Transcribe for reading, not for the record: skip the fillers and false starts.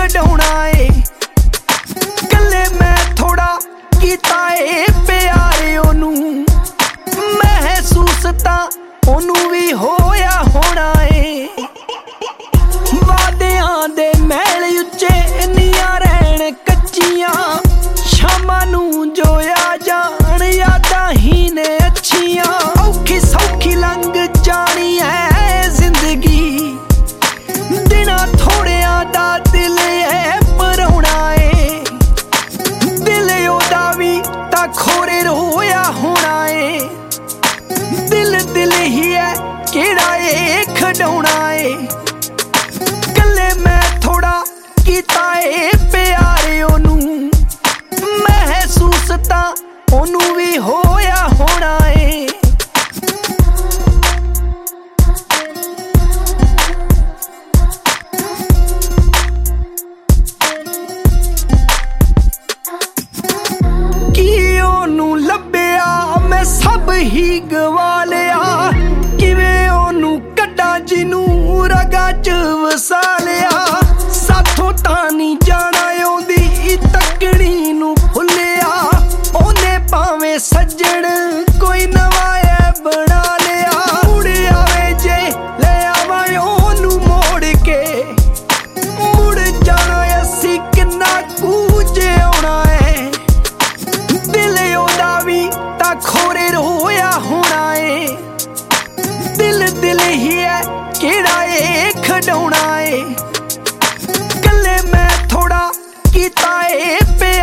खड़ाउणा ए। कल्ले मैं थोड़ा कीता ए प्यार ओनू, महसूस तां ओनू भी होया होना ए। वादियां दे महल उच्चे नियां रहण कच्चियां, शामां नू जोया जान यादां ही ने अच्छियां। औखी सौखी लंघ जानी है जिंदगी, दिना थोड़ियां दा दिल है भरौणा ए। दिल ओदा भी तां खोरे रोया होना ए। दिल दिल ही है केड़ा ए खड़ाउणा ए। कल्ले मैं थोड़ा कीता ए प्यार ओनू, महसूस तां ओनू भी होया होना ए। मैं सब ही गवा लिया, किवें ओनू कड्डा जिनू रगा च वसा लिया। साथों तां नहीं जाना ओदी तकड़ी नू भुलिया, ओने भावें सज्जण कोई नवा है बना लिया। मुड़ आवे जे ले आवां ओनू मोड़ के, मुड़ जाना असी किन्ना कूजे आउणा है। दिल ओदा भी तां खोरे रोया होना ए। दिल दिल ही है केड़ा ए खड़ाउणा ए। कल्ले मैं थोड़ा कीता ए प्यार